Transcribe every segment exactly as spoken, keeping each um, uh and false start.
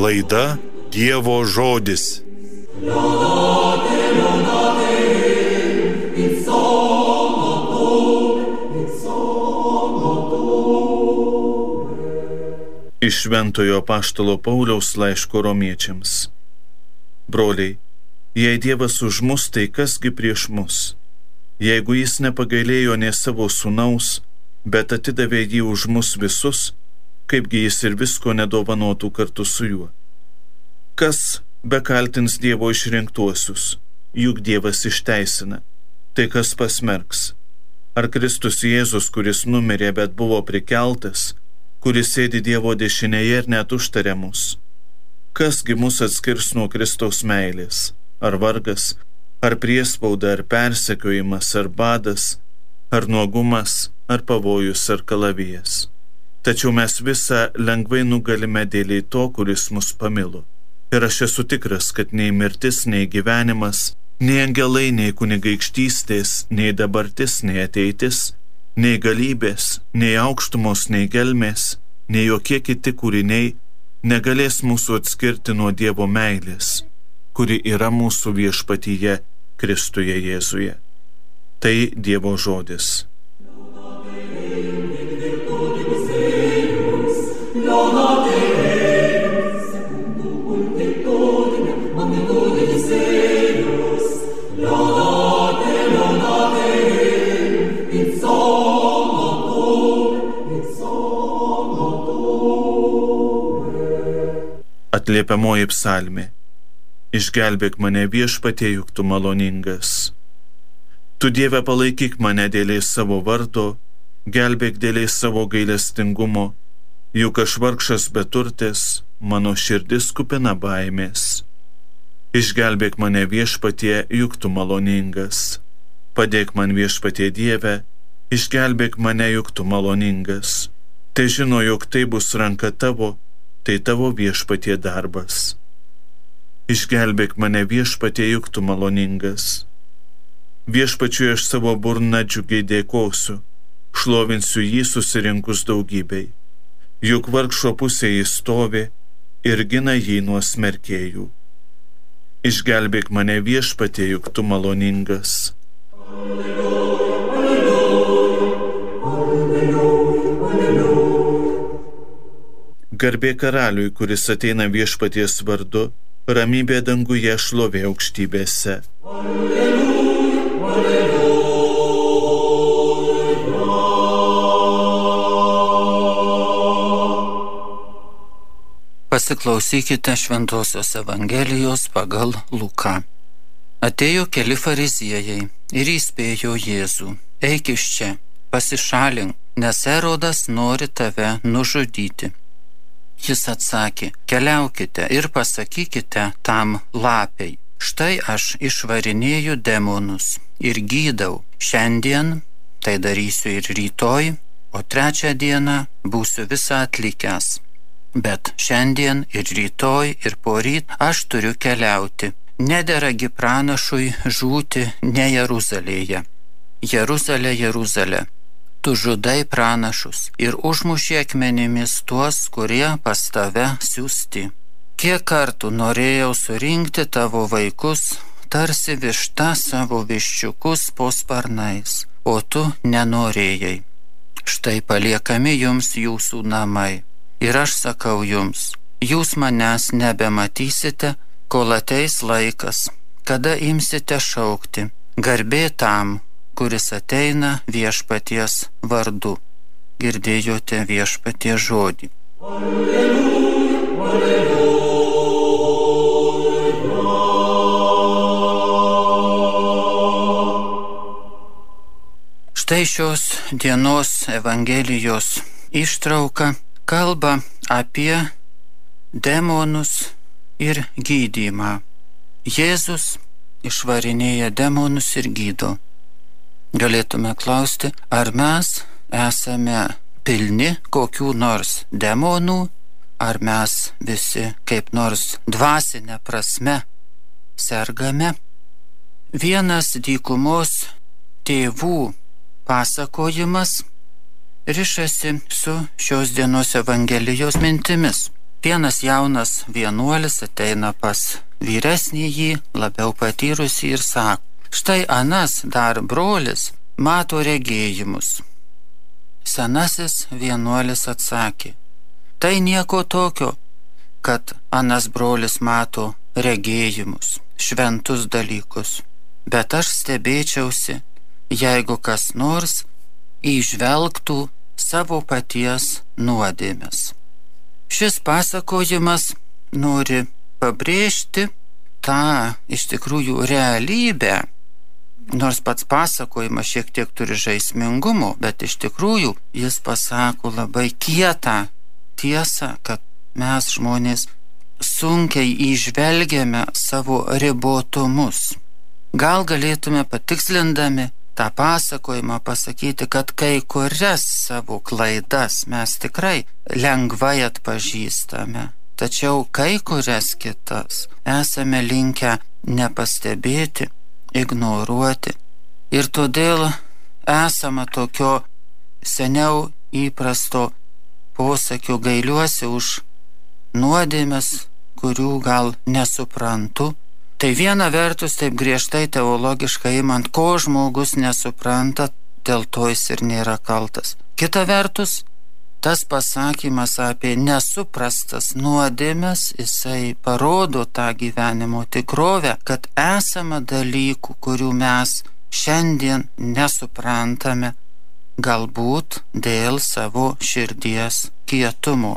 Laida Dievo žodis. Iš Šventojo Apaštalo Pauliaus laiško Romiečiams. Broliai, jei Dievas už mus, tai kasgi prieš mus? Jeigu jis nepagailėjo nė savo sūnaus, bet atidavė jį už mus visus, kaipgi jis ir visko nedovanotų kartu su juo. Kas bekaltins Dievo išrinktuosius, juk Dievas išteisina, tai kas pasmerks? Ar Kristus Jėzus, kuris numirė, bet buvo prikeltas, kuris sėdi Dievo dešinėje ir net užtaria mus? Kasgi mus atskirs nuo Kristaus meilės? Ar vargas, ar priespauda, ar persekiojimas, ar badas, ar nuogumas, ar pavojus, ar kalavijas? Tačiau mes visą lengvai nugalime dėl to, kuris mus pamilo. Ir aš esu tikras, kad nei mirtis, nei gyvenimas, nei angelai, nei kunigaikštystės, nei dabartis, nei ateitis, nei galybės, nei aukštumos, nei gelmės, nei jokie kiti kūriniai negalės mūsų atskirti nuo Dievo meilės, kuri yra mūsų viešpatyje Kristuje Jėzuje. Tai Dievo žodis. Atliepiamoji psalmė. Išgelbėk mane, Viešpatie, juk tu maloningas. Tu, Dieve, palaikyk mane dėlės savo vardo, gelbėk dėlės savo gailestingumo, juk aš vargšas beturtis, mano širdis kupina baimės. Išgelbėk mane, Viešpatie, juk tu maloningas. Padėk man, Viešpatie Dieve, išgelbėk mane, juk tu maloningas. Tai žino, jog tai bus ranka tavo, tai tavo, Viešpatie, darbas. Išgelbėk mane, Viešpatie, juk tu maloningas. Viešpačiui aš savo burną džiugiai dėkosiu, šlovinsiu jį susirinkus daugybei. Juk vargšo pusėje jis stovi ir gina jį nuo smerkėjų. Išgelbėk mane, Viešpatie, juk tu maloningas. Garbė karaliui, kuris ateina Viešpaties vardu, ramybė danguje, šlovė aukštybėse. Pasiklausykite Šventosios Evangelijos pagal Luką. Atėjo keli fariziejai ir įspėjo Jėzų: eik iš čia, pasišalink, nes Erodas nori tave nužudyti. Jis atsakė: keliaukite ir pasakykite tam lapei: štai aš išvarinėju demonus ir gydau. Šiandien tai darysiu ir rytoj, o trečią dieną būsiu visą atlikęs. Bet šiandien ir rytoj ir poryt aš turiu keliauti. Nederagi pranašui žūti ne Jeruzalėje. Jeruzalė, Jeruzalė, tu žudai pranašus ir užmuši akmenimis tuos, kurie pas tave siųsti. Kiek kartų norėjau surinkti tavo vaikus, tarsi višta savo viščiukus po sparnais, o tu nenorėjai. Štai paliekami jums jūsų namai. Ir aš sakau jums, jūs manęs nebematysite, kol ateis laikas, kada imsite šaukti: garbė tam, kuris ateina Viešpaties vardu. Girdėjote Viešpaties žodį. Alleluja, alleluja. Štai šios dienos Evangelijos ištrauka kalba apie demonus ir gydymą. Jėzus išvarinėja demonus ir gydo. Galėtume klausti, ar mes esame pilni kokių nors demonų, ar mes visi kaip nors dvasinė prasme sergame. Vienas dykumos tėvų pasakojimas rišasi su šios dienos Evangelijos mintimis. Vienas jaunas vienuolis ateina pas vyresnįjį, labiau patyrusį ir sako, štai anas dar brolis mato regėjimus. Senasis vienuolis atsakė, tai nieko tokio, kad anas brolis mato regėjimus, šventus dalykus, bet aš stebėčiausi, jeigu kas nors įžvelgtų savo paties nuodėmes. Šis pasakojimas nori pabrėžti tą iš tikrųjų realybę, nors pats pasakojimas šiek tiek turi žaismingumo, bet iš tikrųjų jis pasako labai kietą tiesą, kad mes žmonės sunkiai įžvelgiame savo ribotumus. Gal galėtume patikslindami tą pasakojimą pasakyti, kad kai kurias savo klaidas mes tikrai lengvai atpažįstame, tačiau kai kurias kitas esame linkę nepastebėti, ignoruoti. Ir todėl esama tokio seniau įprasto posakio gailiuosi už nuodėmes, kurių gal nesuprantu. Tai viena vertus taip griežtai teologiškai imant, ko žmogus nesupranta, dėl to jis ir nėra kaltas. Kita vertus, tas pasakymas apie nesuprastas nuodėmes, jisai parodo tą gyvenimo tikrovę, kad esama dalykų, kurių mes šiandien nesuprantame, galbūt dėl savo širdies kietumo,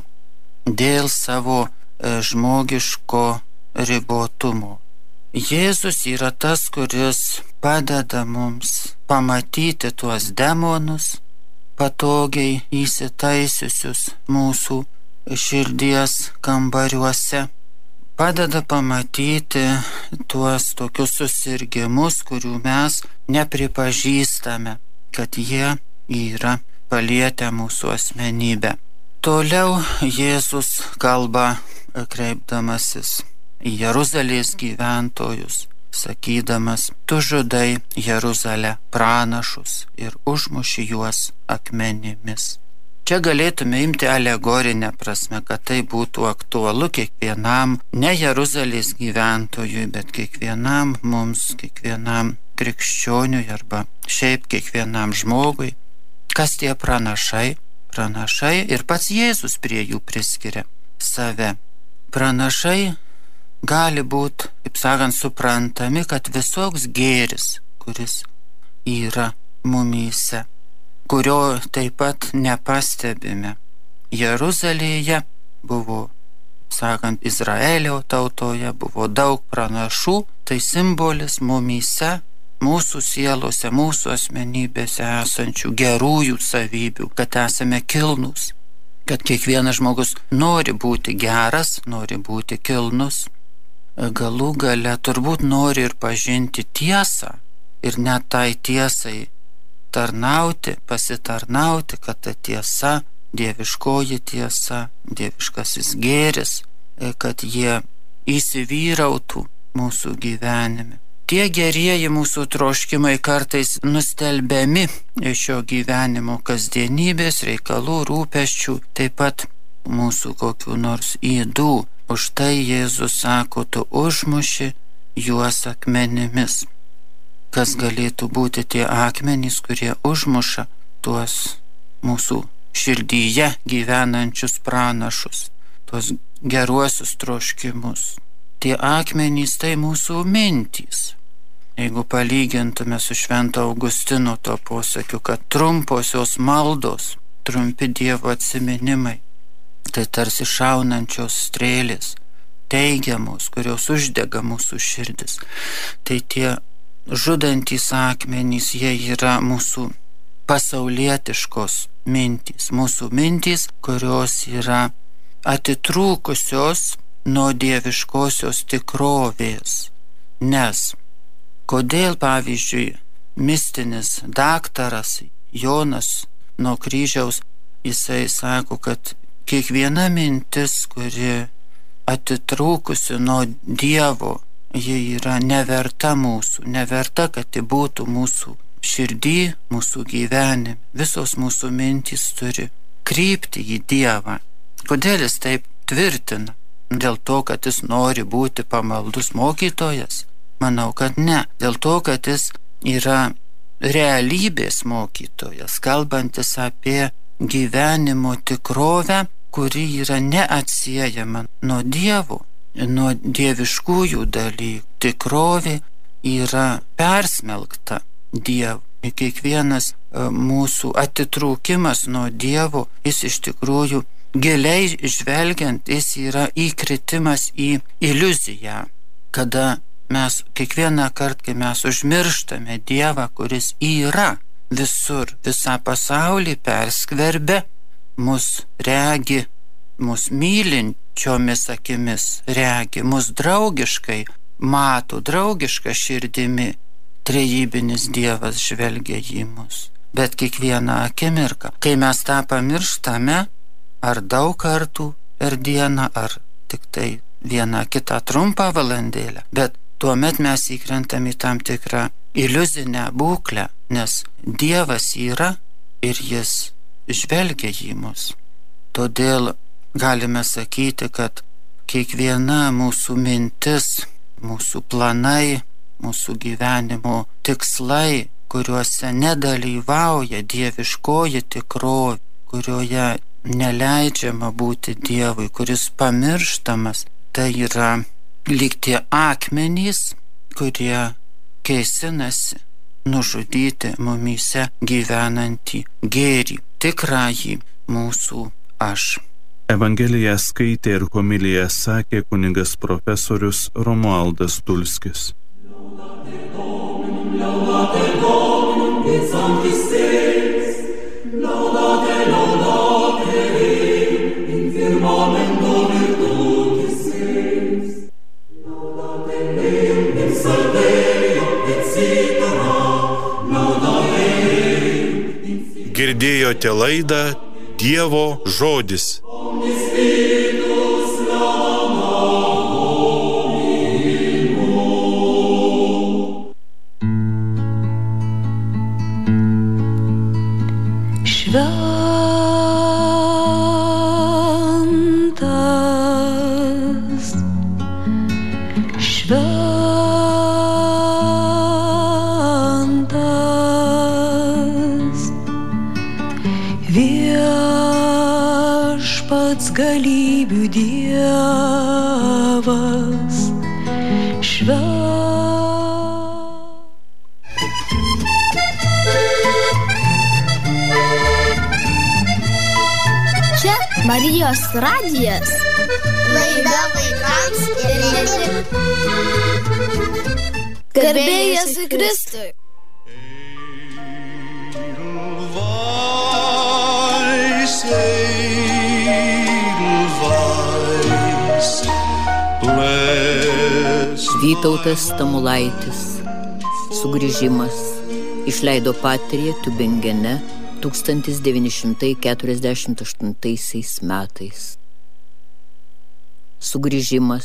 dėl savo e, žmogiško ribotumo. Jėzus yra tas, kuris padeda mums pamatyti tuos demonus, patogiai įsitaisiusius mūsų širdies kambariuose, padeda pamatyti tuos tokius susirgimus, kurių mes nepripažįstame, kad jie yra palietę mūsų asmenybę. Toliau Jėzus kalba kreipdamasis į Jeruzalės gyventojus, sakydamas, tu žudai Jeruzalę pranašus ir užmuši juos akmenimis. Čia galėtume imti alegorinę prasme, kad tai būtų aktualu kiekvienam ne Jeruzalės gyventojui, bet kiekvienam mums, kiekvienam krikščioniui arba šiaip kiekvienam žmogui. Kas tie pranašai? Pranašai ir pats Jėzus prie jų priskiria save. Pranašai gali būti, kaip sakant, suprantami, kad visoks gėris, kuris yra mumyse, kurio taip pat nepastebime. Jeruzalėje buvo, sakant, Izraelio tautoje buvo daug pranašų, tai simbolis mumyse, mūsų sielose, mūsų asmenybėse esančių gerųjų savybių, kad esame kilnūs, kad kiekvienas žmogus nori būti geras, nori būti kilnus, galų gale turbūt nori ir pažinti tiesą ir net tai tiesai tarnauti, pasitarnauti, kad ta tiesa, dieviškoji tiesa, dieviškasis gėris, kad jie įsivyrautų mūsų gyvenime. Tie gerieji mūsų troškimai kartais nustelbiami šio gyvenimo kasdienybės, reikalų, rūpesčių, taip pat mūsų kokių nors ydų. Už tai Jėzus sako, tu užmuši juos akmenimis. Kas galėtų būti tie akmenys, kurie užmuša tuos mūsų širdyje gyvenančius pranašus, tuos geruosius troškimus? Tie akmenys tai mūsų mintys. Jeigu palygintume su Švento Augustino to posakiu, kad trumposios maldos, trumpi Dievo atsiminimai, tai tarsi šaunančios strėlės, teigiamos, kurios uždega mūsų širdis. Tai tie žudantys akmenys, jie yra mūsų pasaulietiškos mintys, mūsų mintys, kurios yra atitrūkusios nuo dieviškosios tikrovės. Nes kodėl, pavyzdžiui, mistinis daktaras Jonas nuo kryžiaus, jisai sako, kad kiekviena mintis, kuri atitrūkusi nuo Dievo, ji yra neverta mūsų, neverta, kad ji būtų mūsų širdį, mūsų gyvenime. Visos mūsų mintys turi krypti į Dievą. Kodėl jis taip tvirtina. Dėl to, kad jis nori būti pamaldus mokytojas? Manau, kad ne. Dėl to, kad jis yra realybės mokytojas, kalbantis apie gyvenimo tikrovę, kuri yra neatsiejama nuo Dievo, nuo dieviškųjų dalykų. Tikrovė yra persmelkta Dievo. Ir kiekvienas mūsų atitrūkimas nuo Dievo, jis iš tikrųjų giliai žvelgiant, jis yra įkritimas į iliuziją, kada mes kiekvieną kartą, kai mes užmirštame Dievą, kuris yra visur, visą pasaulį perskverbia, mus regi, mus mylinčiomis akimis regi, mus draugiškai mato, draugiška širdimi. Trejybinis Dievas žvelgia į mus. Bet kiekvieną akimirką, kai mes tą pamirštame, ar daug kartų per dieną, ar tik tai vieną kitą trumpą valandėlę, bet tuomet mes įkrentam į tam tikrą iliuzinę būklę, nes Dievas yra ir jis žvelgia į mus. Todėl galime sakyti, kad kiekviena mūsų mintis, mūsų planai, mūsų gyvenimo tikslai, kuriuose nedalyvauja dieviškoji tikrovė, kurioje neleidžiama būti Dievui, kuris pamirštamas, tai yra lyg tie akmenys, kurie kėsinasi nužudyti mumyse gyvenantį gėrį, tikrąjį mūsų aš. Evangeliją skaitė ir homiliją sakė kunigas profesorius Romualdas Dulskis. Laudate Dominum in sanctis seis, laudate, laudate in firmamento virtutis seis, laudate in salverio et citara, laudate in... Girdėjote laidą Dievo žodis. Šventas, šventas, viešpats galybių Dievas, šventas. Marijos radijas. Laida vaikams ir ne tik. Garbė Jėzui Kristui. Vytautas Tamulaitis. Sugrįžimas. Išleido Patrija Tübingene tūkstantis devyni šimtai keturiasdešimt aštuntaisiais metais. Sugrįžimas.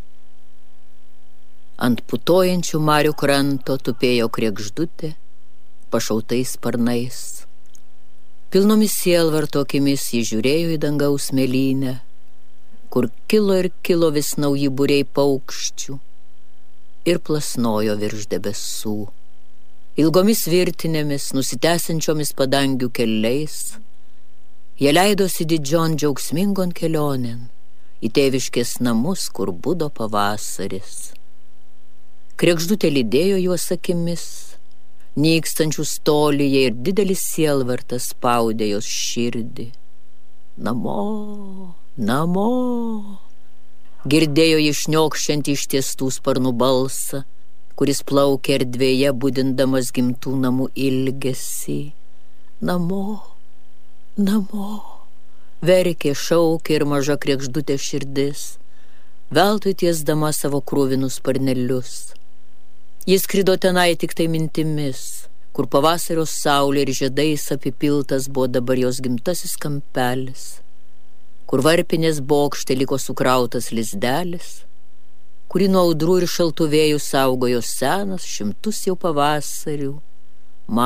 Ant putojančių marių kranto tupėjo kregždutė, pašautais sparnais. Pilnomis sielvarto akimis ji žiūrėjo į dangaus mėlynę, kur kilo ir kilo vis nauji būriai paukščių ir plasnojo virš debesų. Ilgomis virtinėmis, nusitęsiančiomis padangių keliais, jie leidosi didžion džiaugsmingon kelionėn į tėviškės namus, kur budo pavasaris. Kregždutė lydėjo juos akimis, nykstančius tolyje, ir didelis sielvartas spaudė jos širdį. Namo, namo, girdėjo ji šniokščiant ištiestų sparnų balsą, kuris plaukė erdvėje, budindamas gimtų namų ilgesį. Namo, namo, verkė, šaukė ir maža kregždutė širdis, veltui tiesdama savo krūvinus sparnelius. Jis skrido tenai tik tai mintimis, kur pavasario saulė ir žiedais apipiltas buvo dabar jos gimtasis kampelis, kur varpinės bokšte liko sukrautas lizdelis, kurį nuo audrų ir šaltų vėjų saugojo senas šimtus jau pavasarių